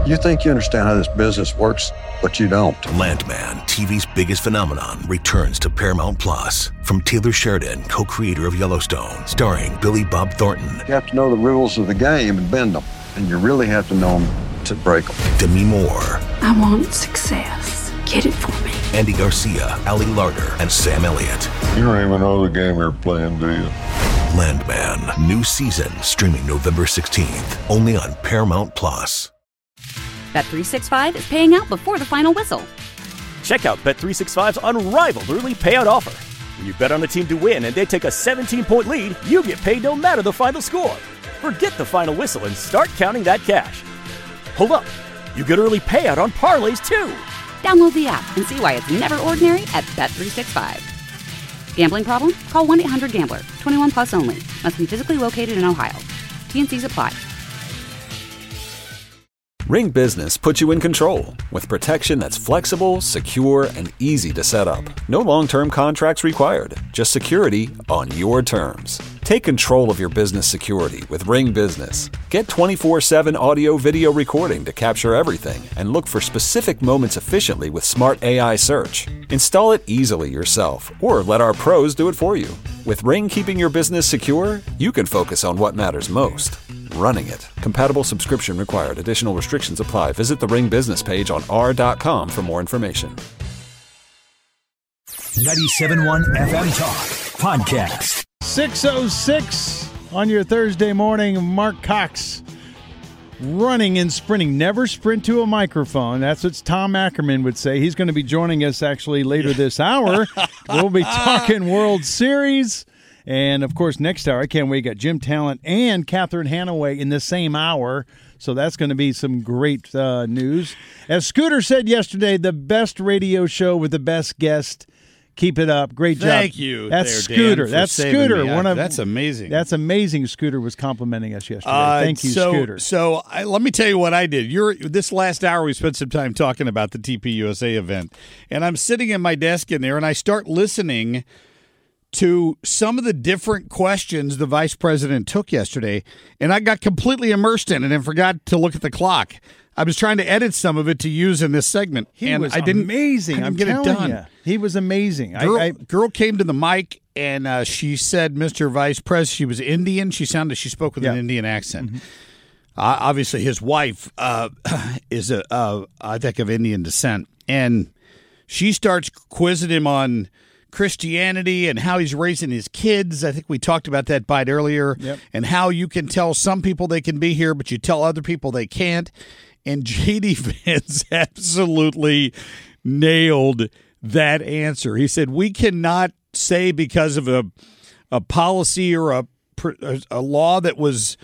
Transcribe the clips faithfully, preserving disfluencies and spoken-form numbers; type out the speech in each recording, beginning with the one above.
You think you understand how this business works, but you don't. Landman, T V's biggest phenomenon, returns to Paramount Plus. From Taylor Sheridan, co-creator of Yellowstone, starring Billy Bob Thornton. You have to know the rules of the game and bend them, and you really have to know them to break them. Demi Moore. I want success. Get it for me. Andy Garcia, Ali Larter, and Sam Elliott. You don't even know the game you're playing, do you? Landman, new season, streaming November sixteenth, only on Paramount Plus. Bet three sixty-five is paying out before the final whistle. Check out Bet three sixty-five's unrivaled early payout offer. When you bet on a team to win and they take a seventeen-point lead, you get paid no matter the final score. Forget the final whistle and start counting that cash. Hold up. You get early payout on parlays, too. Download the app and see why it's never ordinary at Bet three sixty-five. Gambling problem? Call one eight hundred gambler. twenty-one plus only. Must be physically located in Ohio. T and Cs apply. Ring Business puts you in control with protection that's flexible, secure, and easy to set up. No long-term contracts required, just security on your terms. Take control of your business security with Ring Business. Get twenty-four seven audio video recording to capture everything and look for specific moments efficiently with smart A I search. Install it easily yourself or let our pros do it for you. With Ring keeping your business secure, you can focus on what matters most. Running it. Compatible subscription required. Additional restrictions apply. Visit the Ring business page on r dot com for more information. ninety-seven point one F M Talk Podcast. six oh six on your Thursday morning. Mark Cox running and sprinting. Never sprint to a microphone. That's what Tom Ackerman would say. He's going to be joining us actually later this hour. We'll be talking World Series. And, of course, next hour, I can't wait, got Jim Talent and Catherine Hanaway in the same hour. So that's going to be some great uh, news. As Scooter said yesterday, the best radio show with the best guest. Keep it up. Great job. Thank you. That's there, Scooter. Dan, that's Scooter. Me. One of That's amazing. That's amazing. Scooter was complimenting us yesterday. Uh, Thank you, so, Scooter. So I, let me tell you what I did. You're this last hour we spent some time talking about the T P U S A event, and I'm sitting at my desk in there, and I start listening to some of the different questions the vice president took yesterday, and I got completely immersed in it and forgot to look at the clock. I was trying to edit some of it to use in this segment, he and was I didn't, amazing. I didn't I'm get it done. You. He was amazing. Girl, I, I, girl came to the mic, and uh, she said, Mister Vice President, she was Indian. She sounded, she spoke with yeah. an Indian accent. Mm-hmm. Uh, obviously, his wife uh, is, a, uh, I think, of Indian descent, and she starts quizzing him on Christianity and how he's raising his kids. I think we talked about that bite earlier, yep. and how you can tell some people they can be here, but you tell other people they can't. And J D Vance absolutely nailed that answer. He said, we cannot say because of a a policy or a a law that was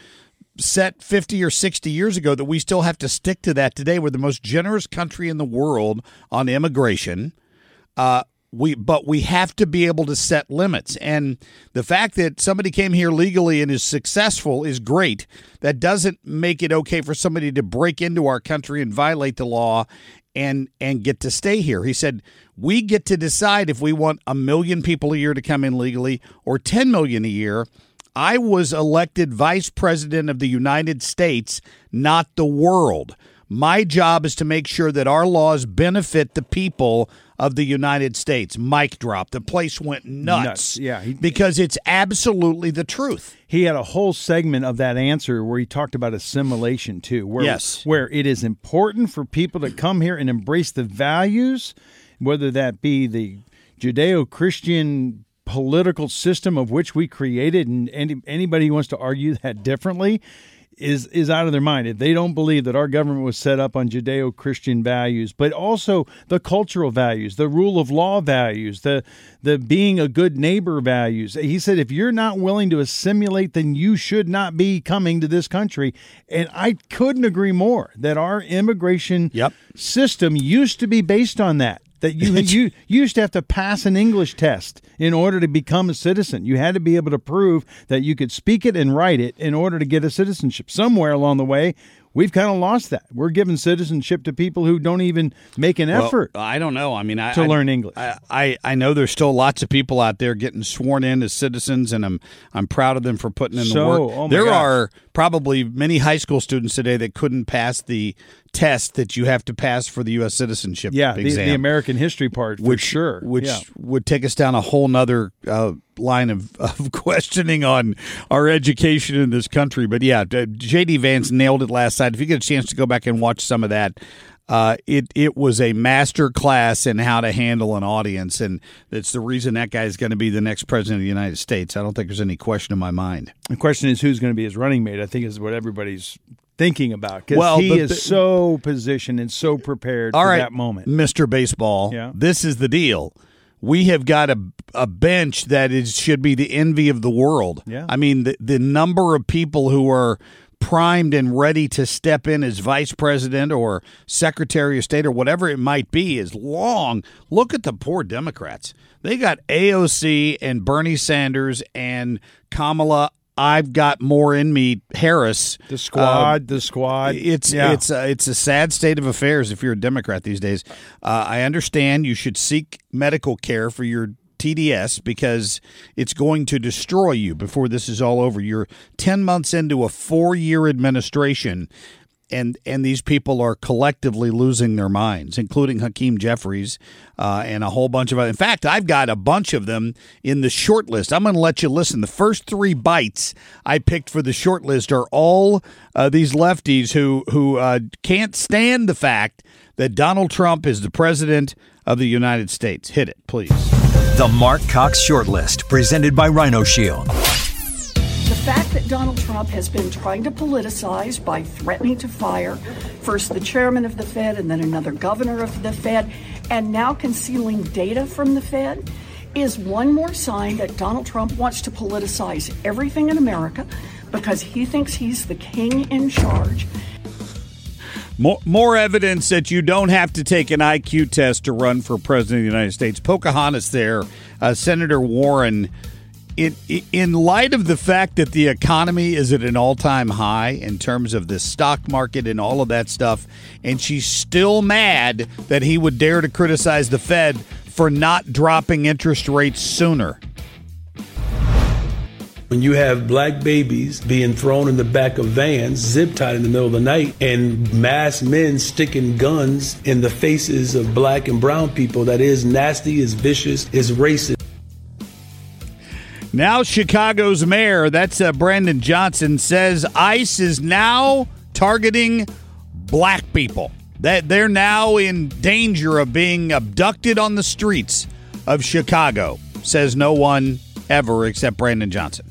set fifty or sixty years ago that we still have to stick to that today. We're the most generous country in the world on immigration. Uh, we but we have to be able to set limits. And the fact that somebody came here legally and is successful is great. That doesn't make it okay for somebody to break into our country and violate the law and and get to stay here. He said, we get to decide if we want a million people a year to come in legally or ten million a year. I was elected vice president of the United States, not the world. My job is to make sure that our laws benefit the people of the United States. Mic drop. The place went nuts. Nuts. Yeah, he, because it's absolutely the truth. He had a whole segment of that answer where he talked about assimilation, too. Where, yes. Where it is important for people to come here and embrace the values, whether that be the Judeo-Christian political system of which we created, and any, anybody who wants to argue that differently is is out of their mind. If they don't believe that our government was set up on Judeo-Christian values, but also the cultural values, the rule of law values, the the being a good neighbor values. He said, if you're not willing to assimilate, then you should not be coming to this country. And I couldn't agree more that our immigration yep. system used to be based on that. That you, you you used to have to pass an English test in order to become a citizen. You had to be able to prove that you could speak it and write it in order to get a citizenship. Somewhere along the way, we've kind of lost that. We're giving citizenship to people who don't even make an Well, effort I don't know. I mean, I, to I, learn English. I, I, I know there's still lots of people out there getting sworn in as citizens, and I'm I'm proud of them for putting in the So, work. oh my there gosh. are probably many high school students today that couldn't pass the test that you have to pass for the U S citizenship yeah, the, exam. the American history part, for which, sure. Which yeah. would take us down a whole nother uh, line of, of questioning on our education in this country. But yeah, J D. Vance nailed it last night. If you get a chance to go back and watch some of that, uh, it, it was a master class in how to handle an audience. And it's the reason that guy is going to be the next president of the United States. I don't think there's any question in my mind. The question is who's going to be his running mate, I think is what everybody's thinking about. Because Well, he the- is the- so positioned and so prepared All for right, that moment. Mister Baseball, Yeah. this is the deal. We have got a, a bench that is should be the envy of the world. Yeah. I mean, the, the number of people who are primed and ready to step in as vice president or secretary of state or whatever it might be is long. Look at the poor Democrats. They got A O C and Bernie Sanders and Kamala I've got more in me Harris. The squad, Uh, the squad. It's Yeah. it's a, it's a sad state of affairs if you're a Democrat these days. Uh, I understand you should seek medical care for your T D S because it's going to destroy you before this is all over. You're ten months into a four-year administration, and and these people are collectively losing their minds, including Hakeem Jeffries uh, and a whole bunch of other. In fact, I've got a bunch of them in the short list. I'm going to let you listen. The first three bites I picked for the short list are all uh, these lefties who, who uh, can't stand the fact that Donald Trump is the president of the United States. Hit it, please. The Mark Cox Shortlist, presented by Rhino Shield. The fact that Donald Trump has been trying to politicize by threatening to fire first the chairman of the Fed and then another governor of the Fed, and now concealing data from the Fed is one more sign that Donald Trump wants to politicize everything in America because he thinks he's the king in charge. More, more evidence that you don't have to take an I Q test to run for president of the United States. Pocahontas there, uh, Senator Warren, in, in light of the fact that the economy is at an all-time high in terms of the stock market and all of that stuff, and she's still mad that he would dare to criticize the Fed for not dropping interest rates sooner. When you have black babies being thrown in the back of vans, zip-tied in the middle of the night, and masked men sticking guns in the faces of black and brown people, that is nasty, is vicious, is racist. Now Chicago's mayor, that's uh, Brandon Johnson, says ICE is now targeting black people. That they're now in danger of being abducted on the streets of Chicago, says no one ever except Brandon Johnson.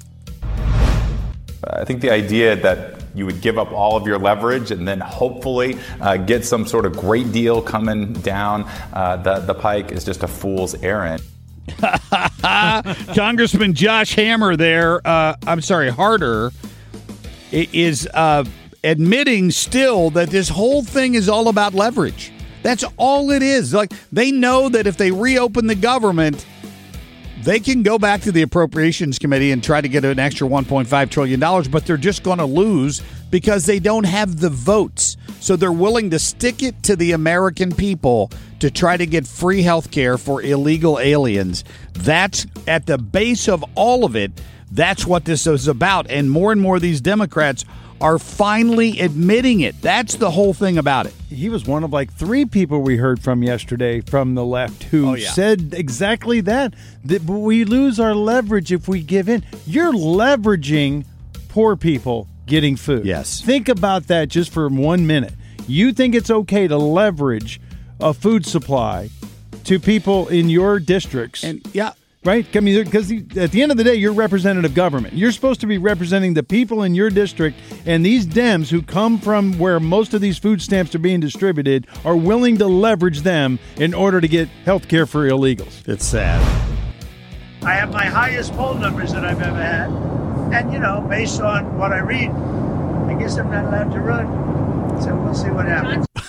I think the idea that you would give up all of your leverage and then hopefully uh, get some sort of great deal coming down uh, the, the pike is just a fool's errand. Congressman Josh Hammer there, uh, I'm sorry, Harder, is uh, admitting still that this whole thing is all about leverage. That's all it is. Like, they know that if they reopen the government, they can go back to the Appropriations Committee and try to get an extra one point five trillion dollars, but they're just going to lose because they don't have the votes. So they're willing to stick it to the American people to try to get free health care for illegal aliens. That's at the base of all of it. That's what this is about. And more and more of these Democrats are finally admitting it. That's the whole thing about it. He was one of like three people we heard from yesterday from the left who Oh, yeah. said exactly that, that we lose our leverage if we give in. You're leveraging poor people getting food. Yes. Think about that just for one minute. You think it's okay to leverage a food supply to people in your districts. And yeah. Right? I mean, because at the end of the day, you're representative government. You're supposed to be representing the people in your district, and these Dems who come from where most of these food stamps are being distributed are willing to leverage them in order to get health care for illegals. It's sad. I have my highest poll numbers that I've ever had. And, you know, based on what I read, I guess I'm not allowed to run. So we'll see what happens.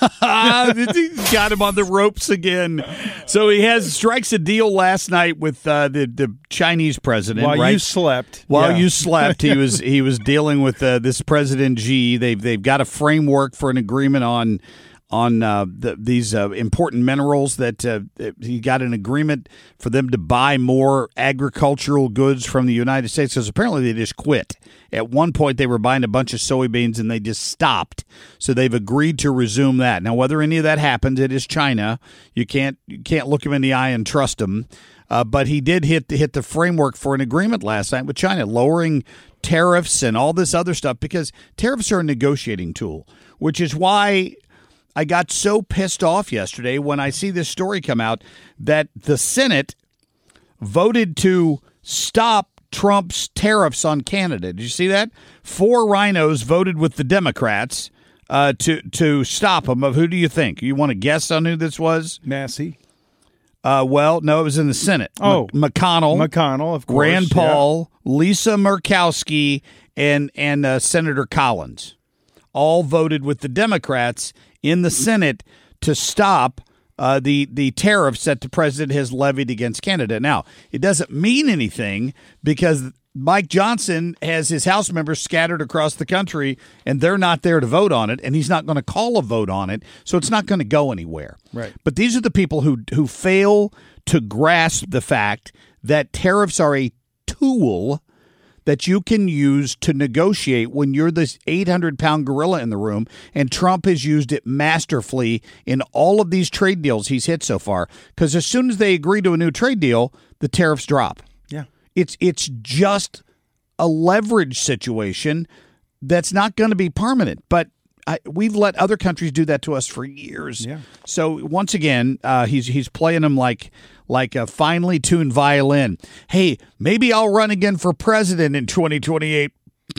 Got him on the ropes again. So he has strikes a deal last night with uh, the the Chinese president. While right? you slept, while yeah. you slept, he was he was dealing with uh, this President Xi. They've they've got a framework for an agreement on. on uh, the, these uh, important minerals that uh, he got an agreement for them to buy more agricultural goods from the United States because apparently they just quit. At one point, they were buying a bunch of soybeans and they just stopped. So they've agreed to resume that. Now, whether any of that happens, it is China. You can't you can't look him in the eye and trust him. Uh, but he did hit hit the framework for an agreement last night with China, lowering tariffs and all this other stuff because tariffs are a negotiating tool, which is why I got so pissed off yesterday when I see this story come out that the Senate voted to stop Trump's tariffs on Canada. Did you see that? Four rhinos voted with the Democrats uh, to to stop them. Of who do you think? You want to guess on who this was? Massey. Uh, well, no, it was in the Senate. Oh, M- McConnell, McConnell, of course, Rand Paul, yeah. Lisa Murkowski, and and uh, Senator Collins all voted with the Democrats in the Senate to stop uh, the the tariffs that the president has levied against Canada. Now, it doesn't mean anything because Mike Johnson has his House members scattered across the country, and they're not there to vote on it, and he's not going to call a vote on it, so it's not going to go anywhere. Right. But these are the people who who fail to grasp the fact that tariffs are a tool that you can use to negotiate when you're this eight hundred pound gorilla in the room, and Trump has used it masterfully in all of these trade deals he's hit so far. Because as soon as they agree to a new trade deal, the tariffs drop. Yeah. It's it's just a leverage situation that's not going to be permanent. But I, we've let other countries do that to us for years. Yeah. So once again, uh, he's he's playing them like like a finely tuned violin. Hey, maybe I'll run again for president in twenty twenty-eight.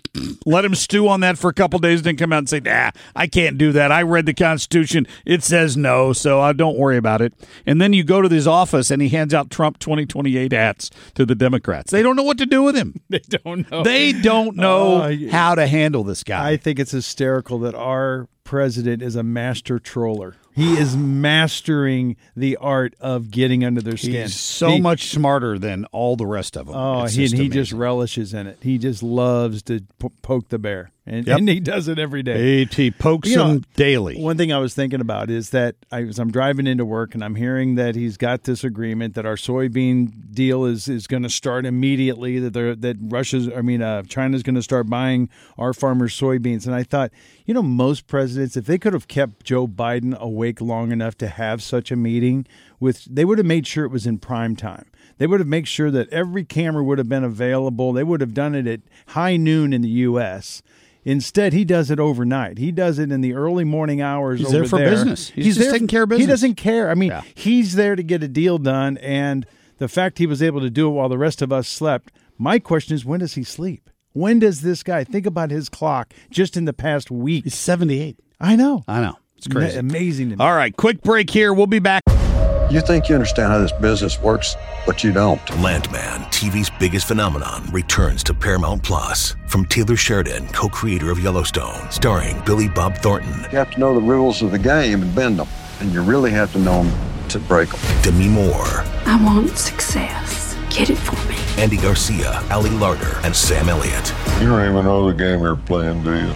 Let him stew on that for a couple days, then come out and say, nah, I can't do that. I read the Constitution. It says no, so I don't worry about it. And then you go to his office and he hands out Trump twenty twenty-eight hats to the Democrats. They don't know what to do with him. They don't know. They don't know uh, how to handle this guy. I think it's hysterical that our president is a master troller. He is mastering the art of getting under their skin. He's so he, much smarter than all the rest of them. Oh, it's he, just he amazing. just relishes in it. He just loves to p- poke the bear, and, Yep. and he does it every day. He, he pokes You know, him daily. One thing I was thinking about is that I, as I'm driving into work and I'm hearing that he's got this agreement that our soybean deal is, is going to start immediately, that they're, that Russia's, I mean, uh, China's going to start buying our farmers' soybeans. And I thought, you know, most presidents, if they could have kept Joe Biden awake long enough to have such a meeting with, they would have made sure it was in prime time. They would have made sure that every camera would have been available. They would have done it at high noon in the U S Instead, he does it overnight. He does it in the early morning hours. He's over there for there. business. He's, He's just there, taking care of business. He doesn't care. I mean, Yeah. he's there to get a deal done, and the fact he was able to do it while the rest of us slept. My question is, when does he sleep? When does this guy think about his clock just in the past week? He's seventy-eight. I know. I know. It's crazy. Ma- amazing to me. All right, quick break here. We'll be back. You think you understand how this business works, but you don't. Landman, T V's biggest phenomenon, returns to Paramount Plus. From Taylor Sheridan, co-creator of Yellowstone, starring Billy Bob Thornton. You have to know the rules of the game and bend them. And you really have to know them to break them. Demi Moore. I want success. Get it for me. Andy Garcia, Ali Larter, and Sam Elliott. You don't even know the game you're playing, do you?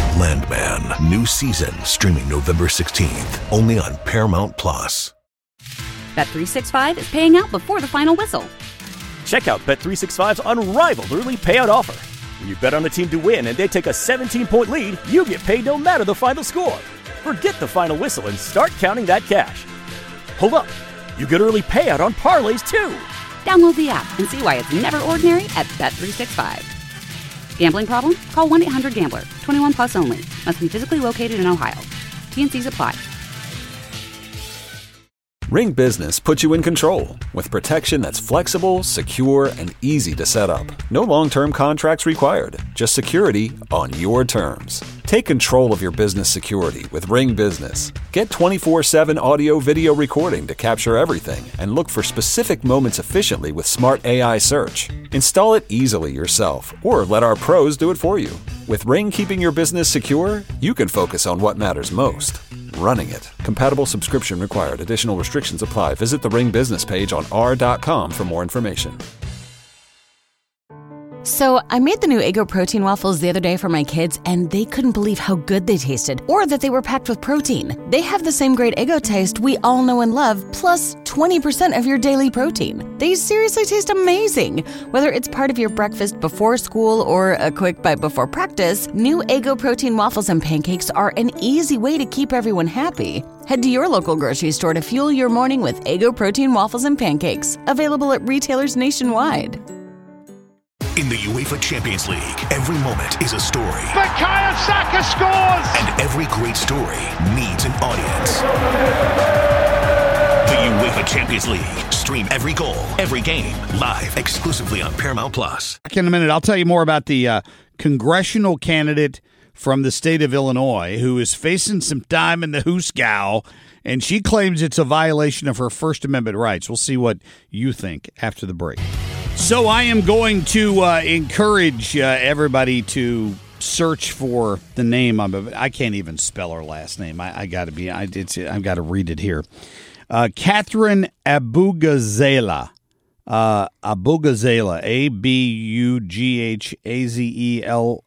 Landman, new season, streaming November sixteenth, only on Paramount Plus. Bet three sixty-five is paying out before the final whistle. Check out Bet three sixty-five's unrivaled early payout offer. When you bet on a team to win and they take a seventeen-point lead, you get paid no matter the final score. Forget the final whistle and start counting that cash. Hold up. You get early payout on parlays, too. Download the app and see why it's never ordinary at Bet three sixty-five. Gambling problem? Call one eight hundred gambler. twenty-one plus only. Must be physically located in Ohio. T and C's apply. Ring Business puts you in control with protection that's flexible, secure, and easy to set up. No long-term contracts required, just security on your terms. Take control of your business security with Ring Business. Get twenty-four seven audio video recording to capture everything and look for specific moments efficiently with smart A I search. Install it easily yourself or let our pros do it for you. With Ring keeping your business secure, you can focus on what matters most. running it. Compatible subscription required. Additional restrictions apply. Visit the Ring business page on r dot com for more information. So, I made the new Eggo protein waffles the other day for my kids, and they couldn't believe how good they tasted, or that they were packed with protein. They have the same great Eggo taste we all know and love, plus twenty percent of your daily protein. They seriously taste amazing. Whether it's part of your breakfast before school or a quick bite before practice, new Eggo protein waffles and pancakes are an easy way to keep everyone happy. Head to your local grocery store to fuel your morning with Eggo protein waffles and pancakes, available at retailers nationwide. In the UEFA Champions League, every moment is a story. Bukayo Saka scores! And every great story needs an audience. The UEFA Champions League. Stream every goal, every game, live exclusively on Paramount Plus. Back in a minute, I'll tell you more about the uh, congressional candidate from the state of Illinois who is facing some time in the Hoosgow, and she claims it's a violation of her First Amendment rights. We'll see what you think after the break. So I am going to uh, encourage uh, everybody to search for the name of it. I can't even spell her last name. I, I got to be. I, it's, I've got to read it here. Uh, Catherine Abugazela. Uh, Abugazela. A B U G H A Z E L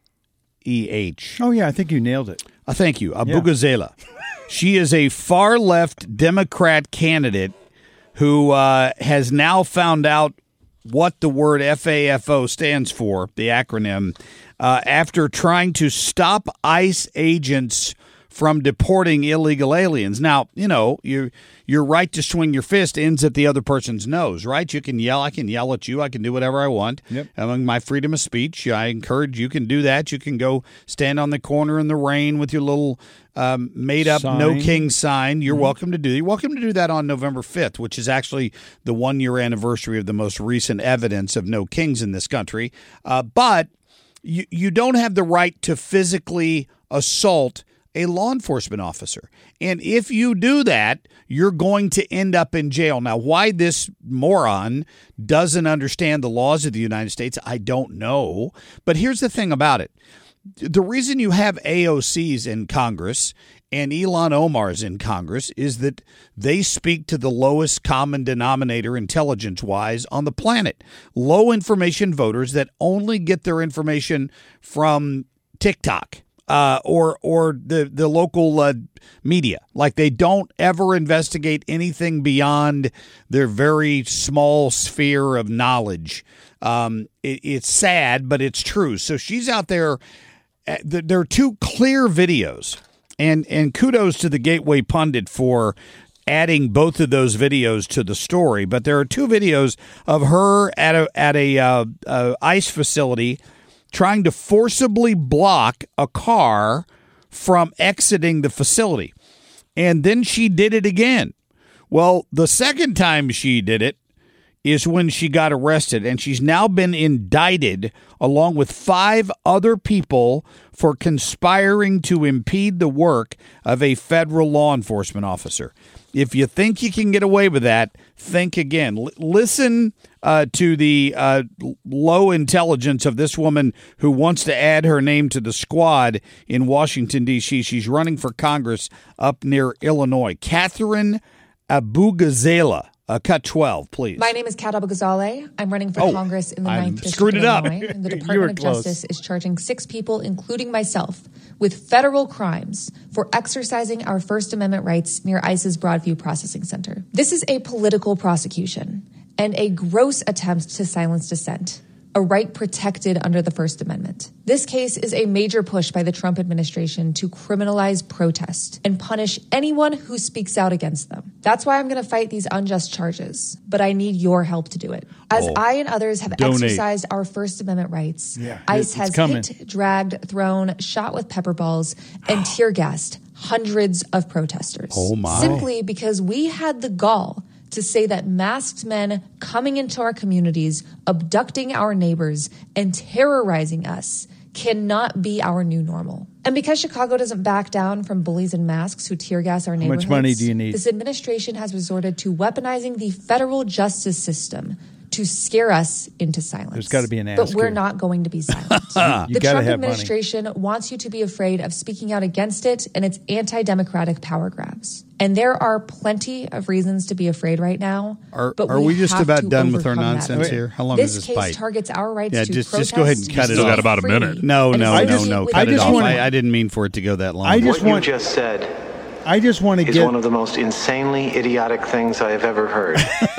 E H. Oh yeah, I think you nailed it. Uh, thank you, Abugazela. Yeah. She is a far left Democrat candidate who uh, has now found out what the word F A F O stands for, the acronym, uh, after trying to stop ICE agents from deporting illegal aliens. Now, you know, your your right to swing your fist ends at the other person's nose, right? You can yell. I can yell at you. I can do whatever I want. Yep. Among my freedom of speech, I encourage you can do that. You can go stand on the corner in the rain with your little um, made-up Sign. No King sign. You're Mm-hmm. welcome to do You're welcome to do that on November fifth, which is actually the one-year anniversary of the most recent evidence of no kings in this country. Uh, but you, you don't have the right to physically assault a law enforcement officer. And if you do that, you're going to end up in jail. Now, why this moron doesn't understand the laws of the United States, I don't know. But here's the thing about it. The reason you have A O Cs in Congress and Ilhan Omar's in Congress is that they speak to the lowest common denominator intelligence-wise on the planet. Low information voters that only get their information from TikTok. Uh, or or the the local uh, media. Like they don't ever investigate anything beyond their very small sphere of knowledge. Um, it, it's sad, but it's true. So she's out there. Uh, there are two clear videos, and and kudos to the Gateway Pundit for adding both of those videos to the story. But there are two videos of her at a at a uh, uh, ICE facility, trying to forcibly block a car from exiting the facility. And then she did it again. Well, the second time she did it is when she got arrested, and she's now been indicted along with five other people for conspiring to impede the work of a federal law enforcement officer. If you think you can get away with that, think again. L- listen uh, to the uh, low intelligence of this woman who wants to add her name to the squad in Washington, D C She's running for Congress up near Illinois. Catherine Abugazela. Uh, cut twelve, please. My name is Kat Abugazale. I'm running for Oh, Congress in the I ninth District screwed of it up. Illinois. And the You were Department of close. Justice is charging six people, including myself, with federal crimes for exercising our First Amendment rights near ICE's Broadview Processing Center. This is a political prosecution and a gross attempt to silence dissent, a right protected under the First Amendment. This case is a major push by the Trump administration to criminalize protest and punish anyone who speaks out against them. That's why I'm going to fight these unjust charges, but I need your help to do it. As Oh. I and others have Donate. exercised our First Amendment rights, Yeah, ICE it's has coming. hit, dragged, thrown, shot with pepper balls, and tear gassed hundreds of protesters. Oh, my. Simply because we had the gall to say that masked men coming into our communities, abducting our neighbors, and terrorizing us cannot be our new normal. And because Chicago doesn't back down from bullies in masks who tear gas our How neighborhoods, much money do you need? this administration has resorted to weaponizing the federal justice system to scare us into silence. There's got to be an ask But we're here. not going to be silent. You The gotta Trump have money. administration wants you to be afraid of speaking out against it and its anti-democratic power grabs. And there are plenty of reasons to be afraid right now. Are, but are we, just have about to done with our overcome that nonsense fear. here? How long this does this case bite? targets our rights Yeah, to just protest. just go ahead and cut it Still off. got about a minute. No, and no, I no, just- no. I Cut it just off. wanna- I, I didn't mean for it to go that long. I just what want. you just said I just want to is get. one of the most insanely idiotic things I have ever heard.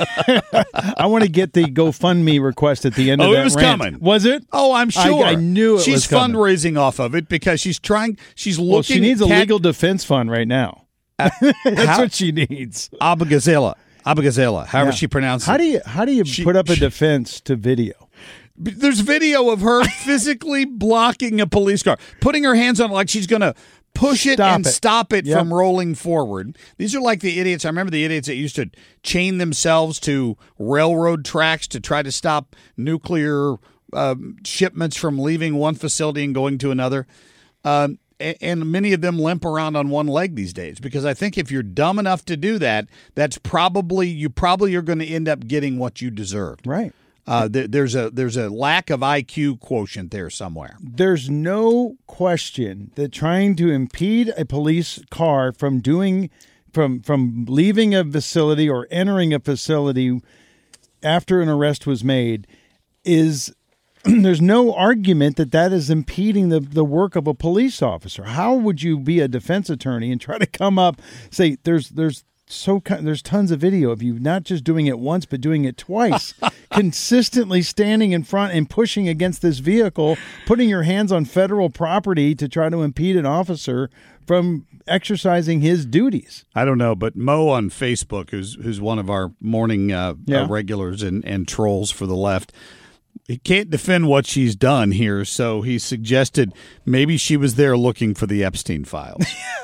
I want to get the GoFundMe request at the end of Oh, that it was rant. coming. Was it? Oh, I'm I- sure. I, knew it she's was coming. fundraising off of it because she's trying. She's looking. Well, she needs a cat- legal defense fund right now. That's how- what she needs. Abagazela. Abagazela. However Yeah. she pronounces How it. do you how do you She- put up a she- defense to video? There's video of her physically blocking a police car, putting her hands on it like she's going to push it Stop and it. stop it Yep. from rolling forward. These are like the idiots. I remember the idiots that used to chain themselves to railroad tracks to try to stop nuclear uh, shipments from leaving one facility and going to another. Um, a- and many of them limp around on one leg these days because I think if you're dumb enough to do that, that's probably you probably are going to end up getting what you deserved. Right. Uh, there, there's a there's a lack of I Q quotient there somewhere. There's no question that trying to impede a police car from doing from from leaving a facility or entering a facility after an arrest was made is there's no argument that that is impeding the, the work of a police officer. How would you be a defense attorney and try to come up say there's there's so there's tons of video of you not just doing it once but doing it twice, consistently standing in front and pushing against this vehicle, putting your hands on federal property to try to impede an officer from exercising his duties. I don't know, but Mo on Facebook, who's who's one of our morning uh, Yeah. uh, regulars and, and trolls for the left, he can't defend what she's done here, so he suggested maybe she was there looking for the Epstein files.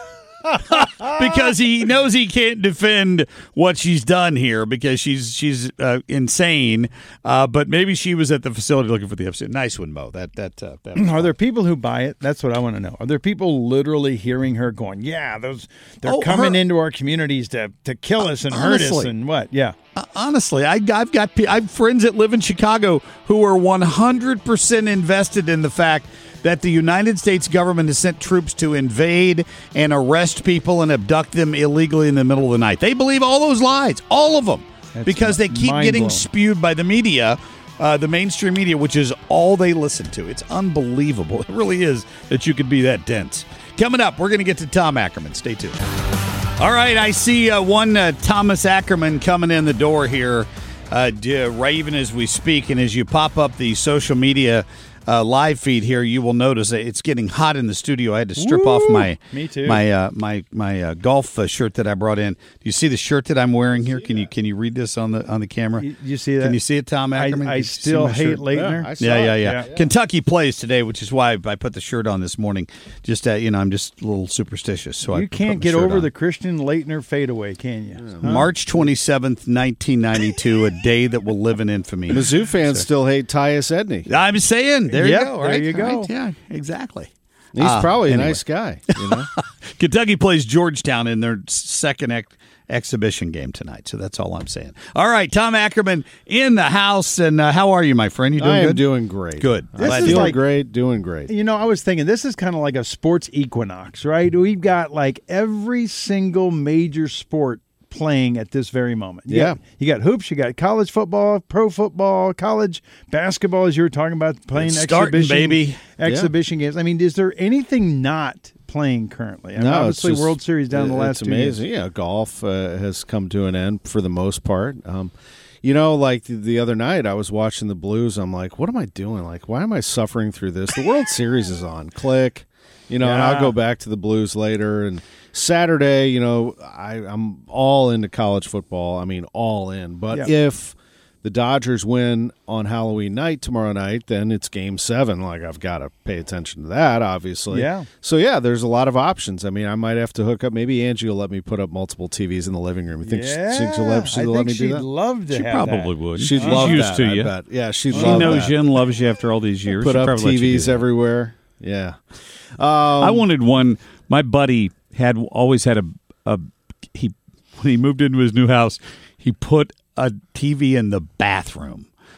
Because he knows he can't defend what she's done here because she's she's uh, insane. Uh, but maybe she was at the facility looking for the Epstein. Nice one, Mo. That that, uh, that was Are there people who buy it? That's what I want to know. Are there people literally hearing her going, "Yeah, those they're Oh, coming her- into our communities to to kill us and hurt us honestly. and what?" Yeah. Uh, honestly, I, I've got pe- I have friends that live in Chicago who are one hundred percent invested in the fact that the United States government has sent troops to invade and arrest people and abduct them illegally in the middle of the night. They believe all those lies, all of them, That's because they keep mind getting blowing. spewed by the media, uh, the mainstream media, which is all they listen to. It's unbelievable. It really is that you could be that dense. Coming up, we're going to get to Tom Ackerman. Stay tuned. All right, I see uh, one uh, Thomas Ackerman coming in the door here uh, d- right even as we speak. And as you pop up the social media uh, live feed here, you will notice that it's getting hot in the studio. I had to strip Woo! off my Me too. my uh, my my uh, golf uh, shirt that I brought in. Do you see the shirt that I'm wearing here? Can you can you read this on the on the camera? You, you see that? Can you see it, Tom I, Ackerman? I Can you see still my hate shirt? Leitner. Yeah, I saw Yeah, yeah, it. yeah, Yeah. Kentucky plays today, which is why I put the shirt on this morning. Just uh, you know, I'm just a little superstitious, so I you put can't my get shirt over on. the Christian Leitner fadeaway, can you? Huh? March twenty-seventh, nineteen ninety-two, a day that will live in infamy. Mizzou fans So- still hate Tyus Edney. I'm saying, there Yep, you go. there Right? you go. Right, yeah, exactly. He's Uh, probably anyway. a nice guy. You know? Kentucky plays Georgetown in their second ex- exhibition game tonight, so that's all I'm saying. All right, Tom Ackerman in the house, and uh, how are you, my friend? You doing I am good? doing great. Good. I'm This Glad is to hear feeling like- great, doing great. You know, I was thinking this is kind of like a sports equinox, right? We've got like every single major sport playing at this very moment. You Yeah. got, you got hoops, you got college football, pro football, college basketball, as you were talking about playing It's starting, exhibition, baby. exhibition games. I mean, is there anything not playing currently? I mean, No, obviously it's just- World Series down the it- last It's two years. amazing. Yeah, golf uh, has come to an end for the most part. Um, you know, like the, the other night, I was watching the Blues. I'm like, what am I doing? Like, why am I suffering through this? The World Series is on. Click. You know, and Yeah. I'll go back to the Blues later. And Saturday, you know, I, I'm all into college football. I mean, all in. But Yeah. if the Dodgers win on Halloween night tomorrow night, then it's game seven. Like, I've got to pay attention to that, obviously. Yeah. So, yeah, there's a lot of options. I mean, I might have to hook up. Maybe Angie will let me put up multiple T Vs in the living room. You think, Yeah, she, think she'll let, she'll I let think me do she'd that? love to She have probably that. would. She'd She's love used that, to I you. bet. Yeah, she'd She love knows that. you and loves you after all these years. Put She'd up probably let T you do Vs that. everywhere. Yeah. Um, I wanted one. My buddy had always had a, a he when he moved into his new house, he put a T V in the bathroom.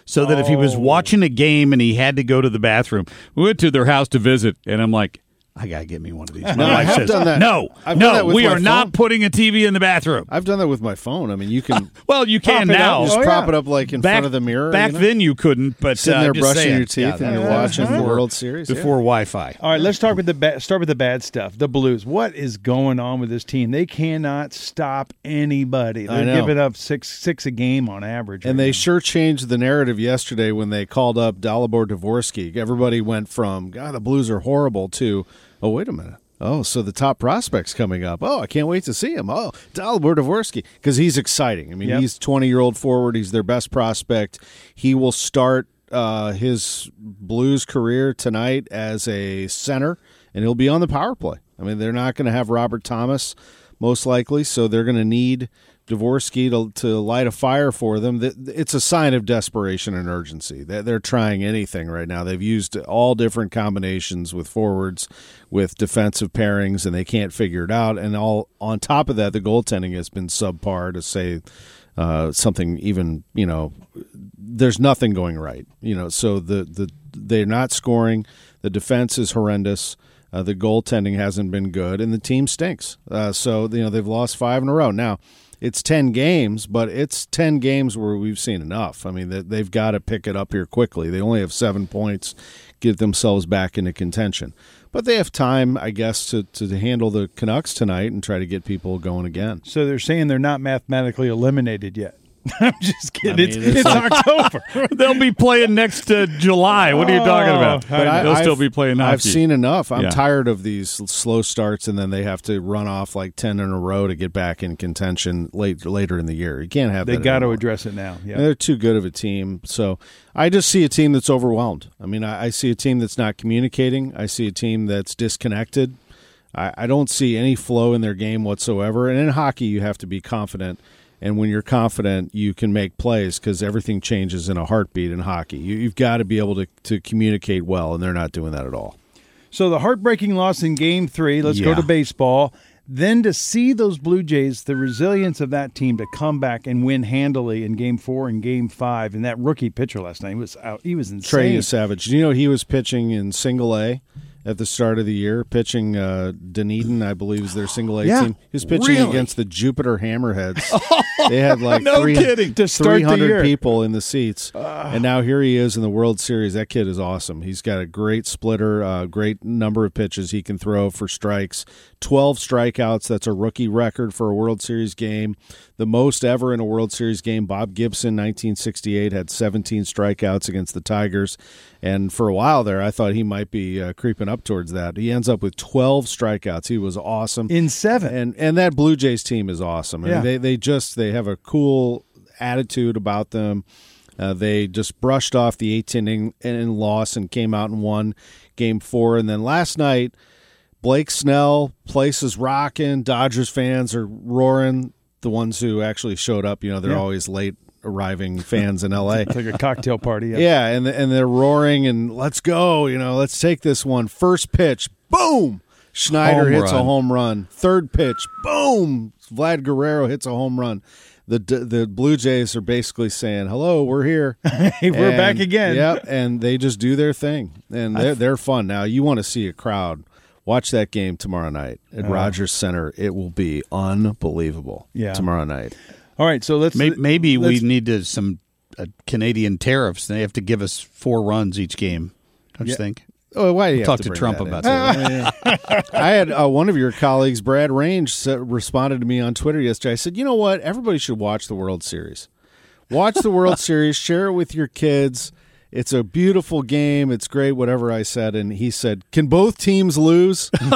so that if he was Oh. watching a game and he had to go to the bathroom, we went to their house to visit, and I'm like, I got to get me one of these. My No, I wife have says, done that. no, I've done no, that with we my are not phone. putting a T V in the bathroom. I've done that with my phone. I mean, you can. Well, you can prop it now. up, just Oh, prop yeah. it up like in Back- front of the mirror. Back you know? then you couldn't, but sitting uh, there just brushing saying. your teeth Yeah, and that- you're that's watching the before- World Series yeah. before Wi-Fi. All right, let's start with the ba- start with the bad stuff. The Blues. What is going on with this team? They cannot stop anybody. I They're know. giving up six six a game on average. And right they now. sure changed the narrative yesterday when they called up Dalibor Dvorsky. Everybody went from, God, the Blues are horrible to, oh, wait a minute. Oh, so the top prospect's coming up. Oh, I can't wait to see him. Oh, Dalibor Dvorsky, because he's exciting. I mean, Yep. he's a twenty-year-old forward. He's their best prospect. He will start uh, his Blues career tonight as a center, and he'll be on the power play. I mean, they're not going to have Robert Thomas, most likely, so they're going to need Dvorsky to, to light a fire for them. It's a sign of desperation and urgency. They're trying anything right now. They've used all different combinations with forwards, with defensive pairings, and they can't figure it out. And all on top of that, the goaltending has been subpar, to say uh, something even, you know, there's nothing going right. You know, so the, the they're not scoring. The defense is horrendous. Uh, the goaltending hasn't been good, and the team stinks. Uh, so, you know, they've lost five in a row. Now, it's ten games, but it's ten games where we've seen enough. I mean, they, they've got to pick it up here quickly. They only have seven points, get themselves back into contention. But they have time, I guess, to, to handle the Canucks tonight and try to get people going again. So they're saying they're not mathematically eliminated yet. I'm just kidding. I mean, it's it's it's like- October. They'll be playing next uh, July. What are you talking about? But I- They'll I've- still be playing hockey. I've seen enough. I'm Yeah. tired of these slow starts, and then they have to run off like ten in a row to get back in contention late later in the year. You can't have They that got to anymore. address it now. Yeah. And they're too good of a team. So I just see a team that's overwhelmed. I mean, I, I see a team that's not communicating. I see a team that's disconnected. I, I don't see any flow in their game whatsoever. And in hockey, you have to be confident. And when you're confident, you can make plays because everything changes in a heartbeat in hockey. You, you've got to be able to, to communicate well, and they're not doing that at all. So the heartbreaking loss in Game Three. Let's go Yeah. to baseball. Then to see those Blue Jays, the resilience of that team to come back and win handily in Game Four and Game Five, and that rookie pitcher last night was out. He was insane. Trey Savage. Do you know he was pitching in Single A at the start of the year, pitching uh, Dunedin, I believe, is their Single A Yeah. team. He was pitching Really? against the Jupiter Hammerheads. They had like No three, kidding. To start the three hundred year. people in the seats, and now here he is in the World Series. That kid is awesome. He's got a great splitter, uh, great number of pitches he can throw for strikes. twelve strikeouts. That's a rookie record for a World Series game. The most ever in a World Series game. Bob Gibson, nineteen sixty-eight, had seventeen strikeouts against the Tigers. And for a while there, I thought he might be uh, creeping up towards that. He ends up with twelve strikeouts. He was awesome. In seven. And and that Blue Jays team is awesome. I Yeah. mean, they, they just they have a cool attitude about them. Uh, they just brushed off the eighth inning and loss and came out and won Game Four. And then last night, Blake Snell, place is rocking. Dodgers fans are roaring. The ones who actually showed up, you know, they're Yeah. always late arriving fans in L A. It's like a cocktail party. Yeah. Yeah, and and they're roaring and let's go, you know, let's take this one. First pitch, boom. Schneider Home hits a run. home run. Third pitch, boom. Vlad Guerrero hits a home run. The the Blue Jays are basically saying, "Hello, we're here. Hey, we're And- back again." Yep, and they just do their thing, and they're they're fun. Now you want to see a crowd. Watch that game tomorrow night at Uh. Rogers Center. It will be unbelievable. Yeah. tomorrow night. All right, so let's Maybe, maybe we let's- need to, some uh, Canadian tariffs. They have to give us four runs each game. Don't you Yeah. think? Oh, why do you We'll have talk to to bring Trump that about into that. it? I had uh, one of your colleagues, Brad Range, said, responded to me on Twitter yesterday. I said, you know what? Everybody should watch the World Series. Watch the World Series. Share it with your kids. It's a beautiful game. It's great, whatever I said. And he said, can both teams lose? he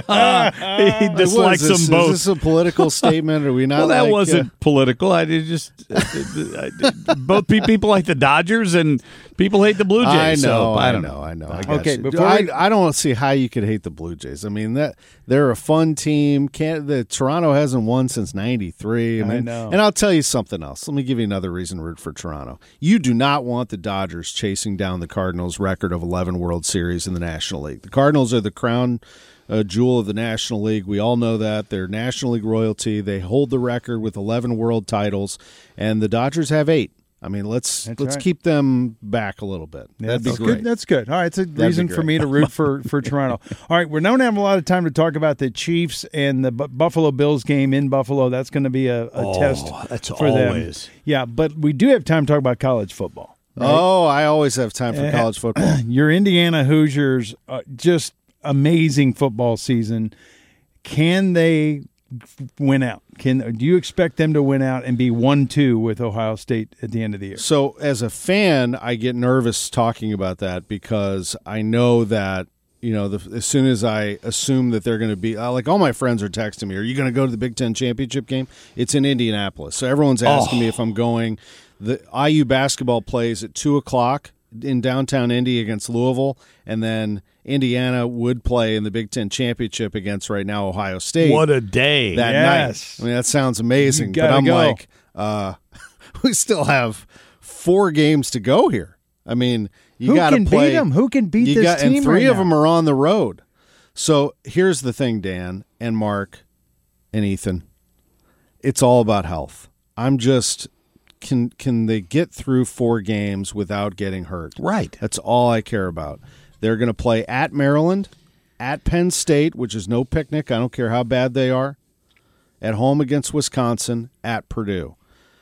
What dislikes is this? them both. Is this a political statement? Are we not Well, that like, wasn't uh, political. I did just I did- both pe- people like the Dodgers and people hate the Blue Jays. I know, so, I I don't know, I know. I Okay, got you. before I, we- I don't see how you could hate the Blue Jays. I mean, that they're a fun team. Can't the Toronto hasn't won since ninety-three. I I mean, know. And I'll tell you something else. Let me give you another reason to root for Toronto. You do not want the Dodgers chasing down the Cardinals' record of eleven World Series in the National League. The Cardinals are the crown uh, jewel of the National League. We all know that. They're National League royalty. They hold the record with eleven world titles, and the Dodgers have eight. I mean, let's That's let's right. keep them back a little bit. Yeah, That'd be that's great. good. That's good. All right, it's a That'd reason be for great. me to root for, for Toronto. All right, we don't have a lot of time to talk about the Chiefs and the Bu- Buffalo Bills game in Buffalo. That's going to be a, a Oh, test that's for always. them. Yeah, but we do have time to talk about college football. Right? Oh, I always have time for Uh, college football. Your Indiana Hoosiers, uh, just amazing football season. Can they win out? Can do you expect them to win out and be one two with Ohio State at the end of the year? So, as a fan, I get nervous talking about that because I know that, you know, the, as soon as I assume that they're going to be, uh, like all my friends are texting me, are you going to go to the Big Ten championship game? It's in Indianapolis. So everyone's asking Oh. me if I'm going. The I U basketball plays at two o'clock in downtown Indy against Louisville, and then Indiana would play in the Big Ten championship against right now Ohio State. What a day. That Yes. night. I mean, that sounds amazing, You but gotta I'm go. like, uh, we still have four games to go here. I mean, you Who got to can play. beat them? Who can beat you this got, team And three right of now? them are on the road. So here's the thing, Dan and Mark and Ethan. It's all about health. I'm just can can they get through four games without getting hurt? Right. That's all I care about. They're going to play at Maryland, at Penn State, which is no picnic. I don't care how bad they are. At home against Wisconsin, at Purdue.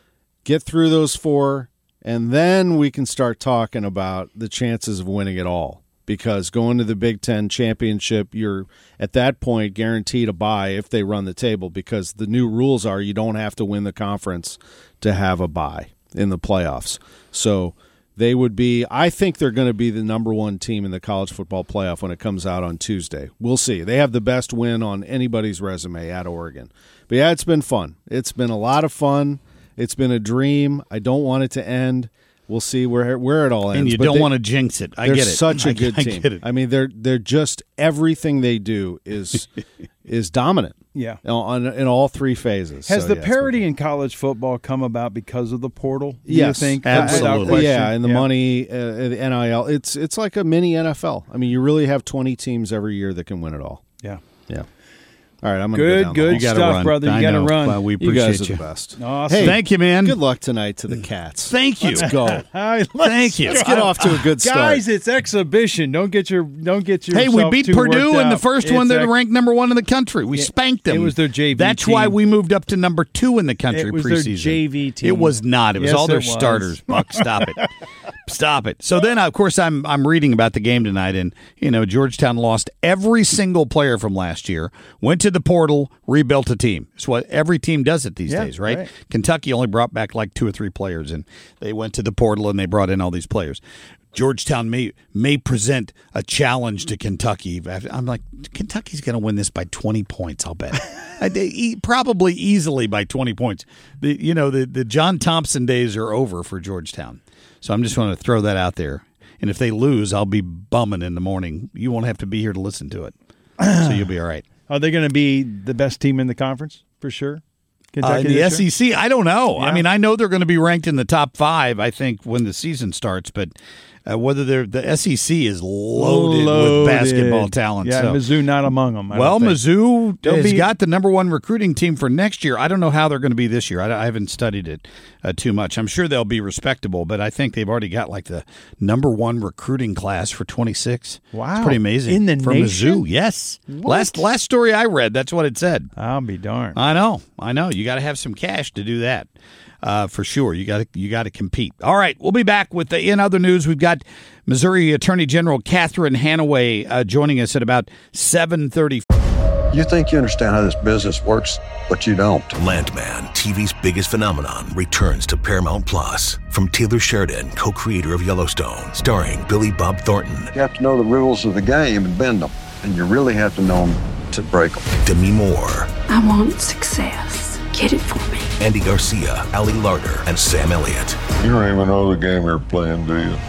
Get through those four, and then we can start talking about the chances of winning it all. Because going to the Big Ten championship, you're at that point guaranteed a bye if they run the table, because the new rules are you don't have to win the conference to have a bye in the playoffs. So they would be, I think they're going to be the number one team in the college football playoff when it comes out on Tuesday. We'll see. They have the best win on anybody's resume at Oregon. But yeah, it's been fun. It's been a lot of fun. It's been a dream. I don't want it to end. We'll see where where it all ends. And you But don't they- want to jinx it. I they're get it. such a I- good I team. get it. I mean, they're they're just everything they do is is dominant. Yeah. on in all three phases. Has So, the yeah, it's been parity in college football come about because of the portal? Do Yes, you think? absolutely. Without question? Yeah, and the Yeah. money, uh, the N I L. It's it's like a mini N F L. I mean, you really have twenty teams every year that can win it all. Yeah. Yeah. All right, I'm going to Good, go down good the You gotta stuff, run. brother. You I got to know. run. Well, we You appreciate guys are you. the best. Awesome. Hey, Thank you, man. Good luck tonight to the Cats. Thank you. Let's go. All right, let's- Thank you. Let's get off to a good start. Guys, it's exhibition. Don't get your don't get your. Hey, we beat Purdue in the first one. They're It's ex- ranked number one in the country. We It- spanked them. it was their J V That's team. why we moved up to number two in the country It was their preseason. J V team. It was not. It was Yes, all their it was. starters. Buck, stop it. Stop it. So then, of course, I'm I'm reading about the game tonight, and you know Georgetown lost every single player from last year. Went to the portal, rebuilt a team. It's what every team does it these Yeah, days, right? right. Kentucky only brought back like two or three players, and they went to the portal and they brought in all these players. Georgetown may may present a challenge to Kentucky. I'm like, Kentucky's going to win this by twenty points. I'll bet. I- they- e- probably easily by twenty points. The you know the the John Thompson days are over for Georgetown. So I'm just want to throw that out there. And if they lose, I'll be bumming in the morning. You won't have to be here to listen to it. So you'll be all right. Are they going to be the best team in the conference for sure? Uh, in the this S year? E C, I don't know. Yeah. I mean, I know they're going to be ranked in the top five, I think, when the season starts, but uh, whether they're the S E C is loaded, Loaded. with basketball talent. Yeah, so. Mizzou not among them. I Well, don't think. Mizzou They'll has be- got the number one recruiting team for next year. I don't know how they're going to be this year. I, I haven't studied it uh, too much. I'm sure they'll be respectable, but I think they've already got like the number one recruiting class for twenty-six. Wow. It's pretty amazing. In the for nation? Mizzou, yes. What? Last last story I read, that's what it said. I'll be darned. I know, I know. You got to have some cash to do that, uh, for sure. You got to you got to compete. All right, we'll be back with the in other news. We've got Missouri Attorney General Catherine Hanaway uh, joining us at about seven thirty. You think you understand how this business works, but you don't. Landman, T V's biggest phenomenon, returns to Paramount Plus. From Taylor Sheridan, co-creator of Yellowstone, starring Billy Bob Thornton, You have to know the rules of the game and bend them, and you really have to know them to break them. Demi Moore, I want success. Get it for me. Andy Garcia, Ali Larder, and Sam Elliott. You don't even know the game you're playing, do you?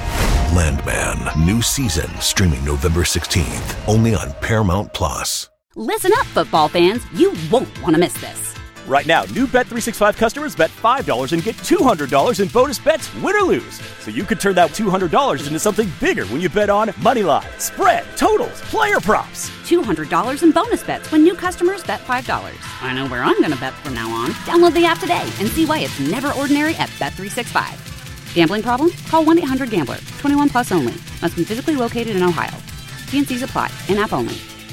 Landman, new season, streaming November sixteenth, only on Paramount Plus. Listen up, football fans. You won't want to miss this. Right now, new Bet three sixty-five customers bet five dollars and get two hundred dollars in bonus bets, win or lose. So you could turn that two hundred dollars into something bigger when you bet on money line, spread, totals, player props. two hundred dollars in bonus bets when new customers bet five dollars. I know where I'm going to bet from now on. Download the app today and see why it's never ordinary at Bet three sixty-five. Gambling problem? Call one eight hundred gambler. twenty-one plus only. Must be physically located in Ohio. T N Cs apply. In-app only.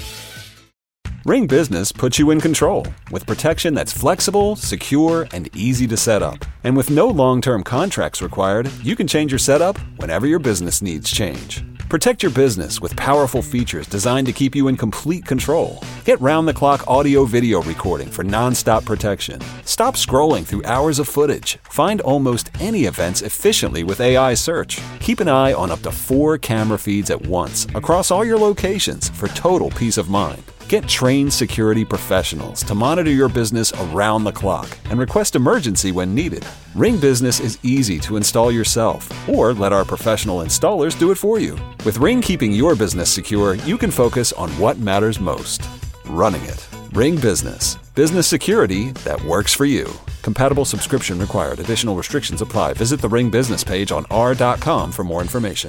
Ring Business puts you in control with protection that's flexible, secure, and easy to set up. And with no long-term contracts required, you can change your setup whenever your business needs change. Protect your business with powerful features designed to keep you in complete control. Get round-the-clock audio-video recording for non-stop protection. Stop scrolling through hours of footage. Find almost any events efficiently with A I search. Keep an eye on up to four camera feeds at once across all your locations for total peace of mind. Get trained security professionals to monitor your business around the clock and request emergency when needed. Ring Business is easy to install yourself, or let our professional installers do it for you. With Ring keeping your business secure, you can focus on what matters most: running it. Ring Business. Business security that works for you. Compatible subscription required. Additional restrictions apply. Visit the Ring Business page on r dot com for more information.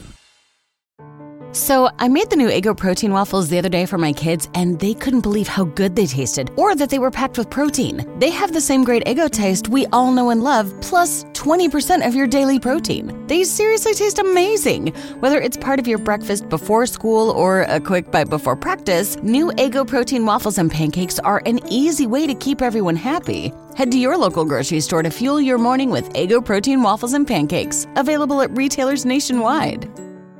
So, I made the new Eggo protein waffles the other day for my kids, and they couldn't believe how good they tasted, or that they were packed with protein. They have the same great Eggo taste we all know and love, plus twenty percent of your daily protein. They seriously taste amazing. Whether it's part of your breakfast before school or a quick bite before practice, new Eggo protein waffles and pancakes are an easy way to keep everyone happy. Head to your local grocery store to fuel your morning with Eggo protein waffles and pancakes, available at retailers nationwide.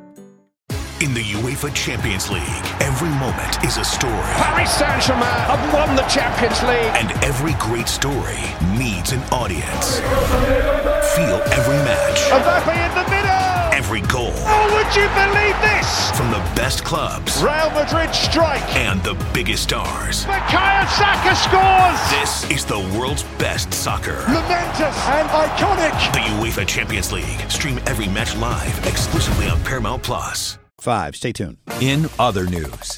In the UEFA Champions League, every moment is a story. Paris Saint-Germain have won the Champions League. And every great story needs an audience. Feel every match. Mbappe in the middle. Every goal. Oh, would you believe this? From the best clubs. Real Madrid strike. And the biggest stars. Bukayo Saka scores. This is the world's best soccer. Momentous and iconic. The UEFA Champions League. Stream every match live, exclusively on Paramount Plus. Five. Stay tuned. In other news.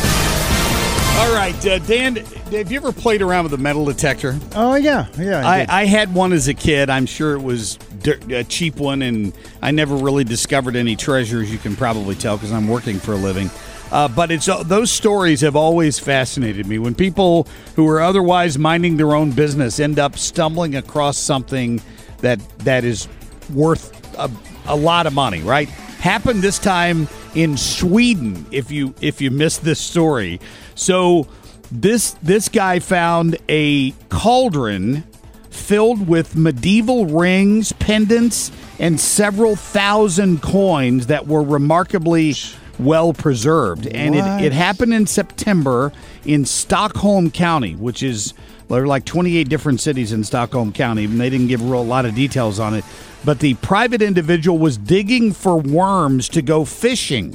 All right, uh, Dan, have you ever played around with a metal detector? Oh, yeah. Yeah, I, I, did. I had one as a kid. I'm sure it was a cheap one, and I never really discovered any treasures, you can probably tell, because I'm working for a living. Uh, but it's uh, those stories have always fascinated me. When people who are otherwise minding their own business end up stumbling across something that that is worth a, a lot of money, right? Happened this time in Sweden, if you if you missed this story. So this this guy found a cauldron filled with medieval rings, pendants, and several thousand coins that were remarkably well preserved. And it, it happened in September in Stockholm County, which is, there are like twenty-eight different cities in Stockholm County, and they didn't give a real lot of details on it. But the private individual was digging for worms to go fishing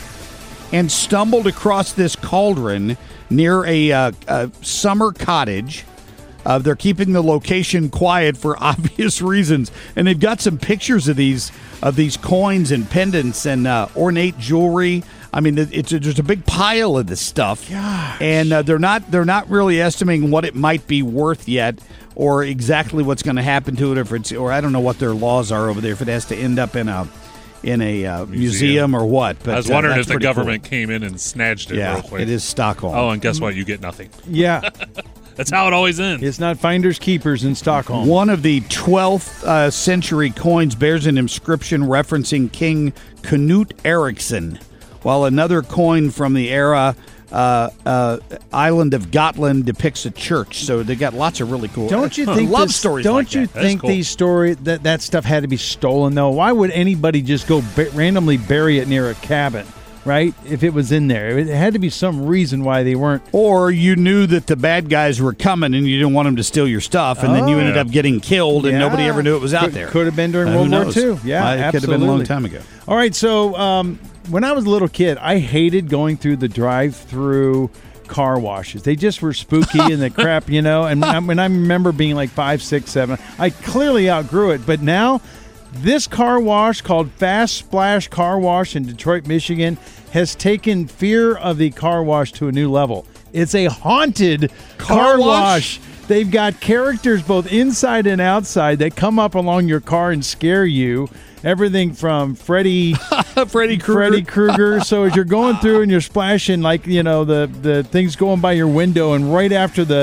and stumbled across this cauldron near a, uh, a summer cottage. Uh, they're keeping the location quiet for obvious reasons, and they've got some pictures of these of these coins and pendants and uh, ornate jewelry. I mean, it's a, there's a big pile of this stuff, Gosh. and uh, they're not they're not really estimating what it might be worth yet, or exactly what's going to happen to it, if it's, or I don't know what their laws are over there, if it has to end up in a in a uh, museum. museum or what. But I was wondering uh, if the government cool. came in and snatched it yeah, real quick. It is Stockholm. Oh, and guess what? You get nothing. Yeah. That's how it always ends. It's not finders keepers in Stockholm. One of the twelfth uh, century coins bears an inscription referencing King Knut Eriksson, while another coin from the era uh, uh, island of Gotland depicts a church. So they got lots of really cool. Don't you think love this, stories? Don't like you that. think cool. these stories that that stuff had to be stolen though? Why would anybody just go ba- randomly bury it near a cabin? Right? If it was in there, it had to be some reason why they weren't. Or you knew that the bad guys were coming and you didn't want them to steal your stuff, and oh, then you ended yeah. up getting killed, and yeah. nobody ever knew it was out could, there. Could have been during uh, World War Two. Yeah, uh, it absolutely. could have been a long time ago. All right, so um, when I was a little kid, I hated going through the drive-through car washes. They just were spooky and the crap, you know. And when I remember being like five, six, seven, I clearly outgrew it. But now, this car wash called Fast Splash Car Wash in Detroit, Michigan, has taken fear of the car wash to a new level. It's a haunted car, car wash? wash. They've got characters both inside and outside that come up along your car and scare you. Everything from Freddy, Freddy Krueger. Freddy Krueger. So as you're going through and you're splashing, like, you know, the, the things going by your window, and right after the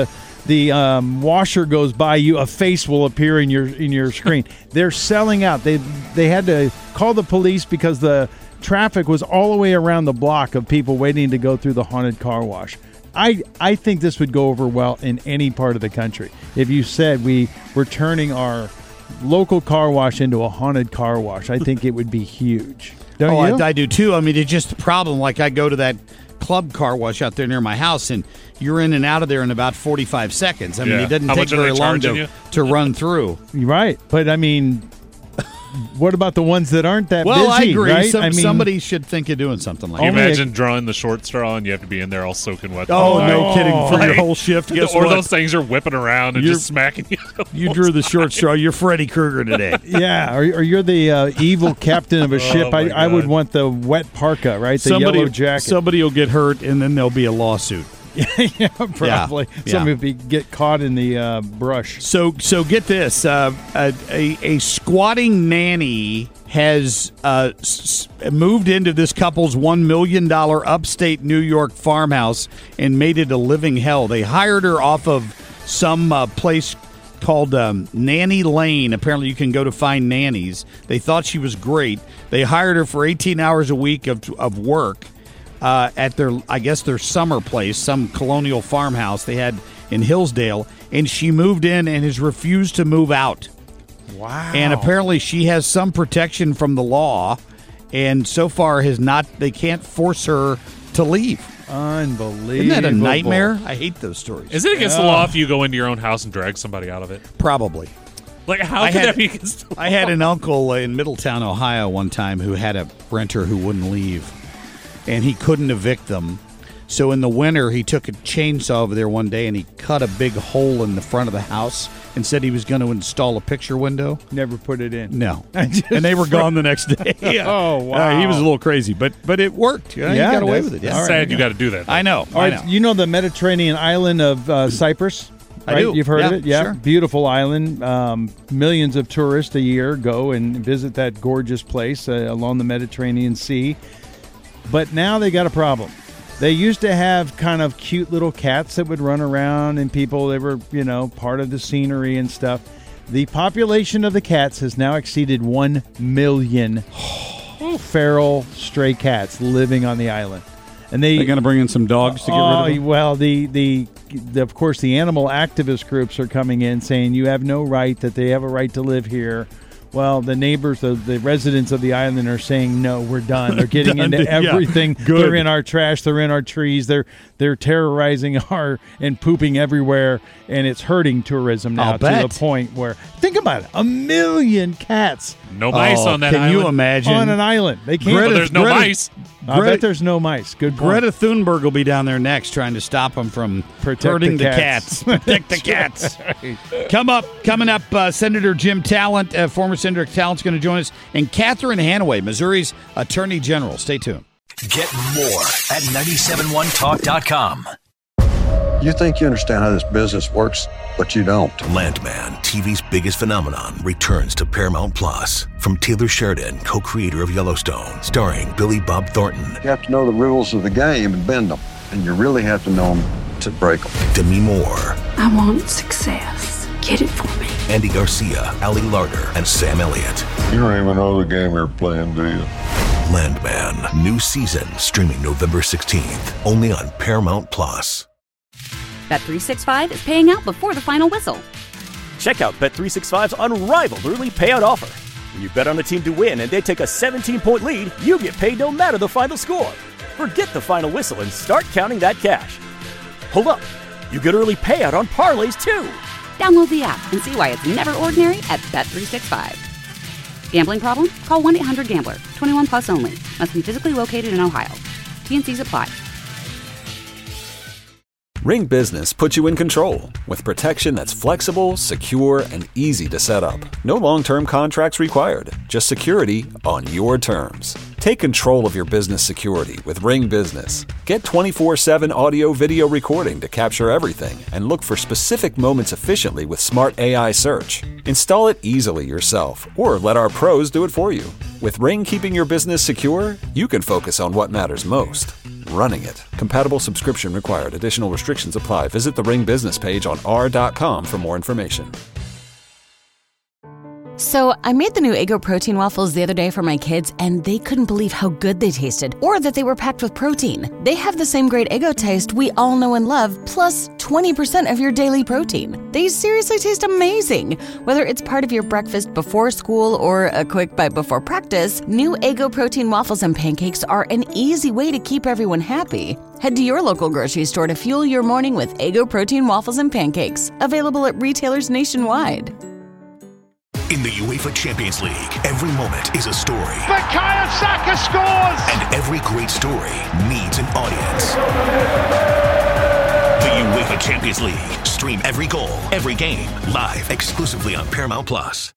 the um, washer goes by you, a face will appear in your in your screen. They're selling out. They they had to call the police because the traffic was all the way around the block of people waiting to go through the haunted car wash. I I think this would go over well in any part of the country. If you said we were turning our local car wash into a haunted car wash, I think it would be huge. Don't oh, you? I, I do too. I mean, it's just a problem. Like I go to that club car wash out there near my house, and you're in and out of there in about forty-five seconds. I mean, Yeah. it doesn't How take much are very they long charging to, you? to run through. You're right, but I mean, what about the ones that aren't that Well, busy? I agree. Right? Some, I mean, somebody should think of doing something like Can you that. imagine drawing the short straw and you have to be in there all soaking wet? Oh, the no whole kidding. night? For your Like, whole shift, guess or what? those things are whipping around and You're- just smacking you. You drew the short straw. You're Freddy Krueger today. yeah, or, or you're the uh, evil captain of a ship. my I, I would God. want the wet parka, right? The somebody, yellow jacket. somebody will get hurt, and then there'll be a lawsuit. yeah, probably. Yeah. Somebody would be, get caught in the uh, brush. So, so get this: uh, a, a, a squatting nanny has uh, s- moved into this couple's one million dollar upstate New York farmhouse and made it a living hell. They hired her off of some uh, place called um, Nanny Lane. Apparently, you can go to find nannies. They thought she was great. They hired her for eighteen hours a week of of work. Uh, at their, I guess, their summer place, some colonial farmhouse they had in Hillsdale, and she moved in and has refused to move out. Wow. And apparently she has some protection from the law, and so far has not, they can't force her to leave. Unbelievable. Isn't that a nightmare? I hate those stories. Is it against the Yeah. law if you go into your own house and drag somebody out of it? Probably. Like, how I could had- that be against the law? I had an uncle in Middletown, Ohio one time who had a renter who wouldn't leave, and he couldn't evict them. So in the winter, he took a chainsaw over there one day and he cut a big hole in the front of the house and said he was going to install a picture window. Never put it in. No. Just- And they were gone the next day. Yeah. Oh, wow. Uh, he was a little crazy, but but it worked. You know, Yeah, he got it away does. with it. It's Yeah. sad you got to do that. I know. All I right, know. you know the Mediterranean island of uh, Cyprus? I Right? do. You've heard Yeah, of it? Yeah. sure. Beautiful island. Um, millions of tourists a year go and visit that gorgeous place uh, along the Mediterranean Sea. But now they got a problem. They used to have kind of cute little cats that would run around and people, they were, you know, part of the scenery and stuff. The population of the cats has now exceeded one million feral stray cats living on the island. And they, They're going to bring in some dogs to get oh, rid of them? well, the, the the of course the animal activist groups are coming in saying you have no right, that they have a right to live here. Well, the neighbors, the, the residents of the island are saying no, we're done. They're getting Done. into Yeah. everything. Good. They're in our trash. They're in our trees. They're they're terrorizing our and pooping everywhere, and it's hurting tourism now I'll to bet. the point where think about it, a million cats No mice Oh, on that can island. you imagine? on an island. They can't. Greta- But there's no Greta- mice. I Greta- bet there's no mice. Good point. Greta Thunberg will be down there next trying to stop them from Protect hurting the the cats. cats. Protect the cats. Come up, coming up, uh, Senator Jim Talent, uh, former Senator Talent's going to join us, and Catherine Hanaway, Missouri's Attorney General. Stay tuned. Get more at nine seven one talk dot com. You think you understand how this business works, but you don't. Landman, T V's biggest phenomenon, returns to Paramount Plus. From Taylor Sheridan, co-creator of Yellowstone, starring Billy Bob Thornton, You have to know the rules of the game and bend them, and you really have to know them to break them. Demi Moore, I want success. Get it for me. Andy Garcia, Ali Larter, and Sam Elliott. You don't even know the game you're playing, do you? Landman, new season, streaming November sixteenth, only on Paramount Plus. Bet three sixty-five is paying out before the final whistle. Check out Bet three sixty-five's unrivaled early payout offer. When you bet on a team to win and they take a seventeen-point lead, you get paid no matter the final score. Forget the final whistle and start counting that cash. Hold up. You get early payout on parlays, too. Download the app and see why it's never ordinary at Bet three sixty-five. Gambling problem? Call one eight hundred gambler. twenty-one plus only. Must be physically located in Ohio. T N Cs apply. Ring Business puts you in control with protection that's flexible, secure, and easy to set up. No long-term contracts required, just security on your terms. Take control of your business security with Ring Business. Get twenty-four seven audio video recording to capture everything and look for specific moments efficiently with smart A I search. Install it easily yourself or let our pros do it for you. With Ring keeping your business secure, you can focus on what matters most. running it. Compatible subscription required. Additional restrictions apply. Visit the Ring business page on r dot com for more information. So, I made the new Eggo protein waffles the other day for my kids, and they couldn't believe how good they tasted, or that they were packed with protein. They have the same great Eggo taste we all know and love, plus twenty percent of your daily protein. They seriously taste amazing. Whether it's part of your breakfast before school or a quick bite before practice, new Eggo protein waffles and pancakes are an easy way to keep everyone happy. Head to your local grocery store to fuel your morning with Eggo protein waffles and pancakes, available at retailers nationwide. In the UEFA Champions League, every moment is a story. Bukayo Saka scores! And every great story needs an audience. The UEFA Champions League. Stream every goal, every game, live exclusively on Paramount Plus.